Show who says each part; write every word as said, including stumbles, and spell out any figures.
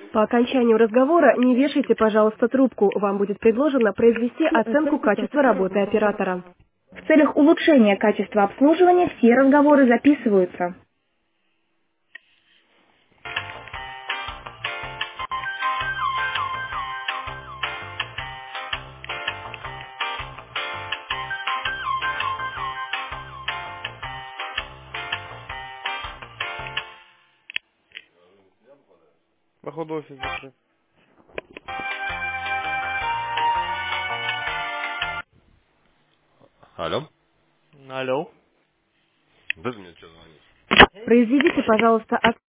Speaker 1: По окончанию разговора не вешайте, пожалуйста, трубку. Вам будет предложено произвести оценку качества работы оператора.
Speaker 2: В целях улучшения качества обслуживания все разговоры записываются.
Speaker 3: Походу офис закрыт.
Speaker 4: Алло.
Speaker 3: Алло.
Speaker 4: Вы мне что звоните?
Speaker 1: Произведите, пожалуйста, оценку.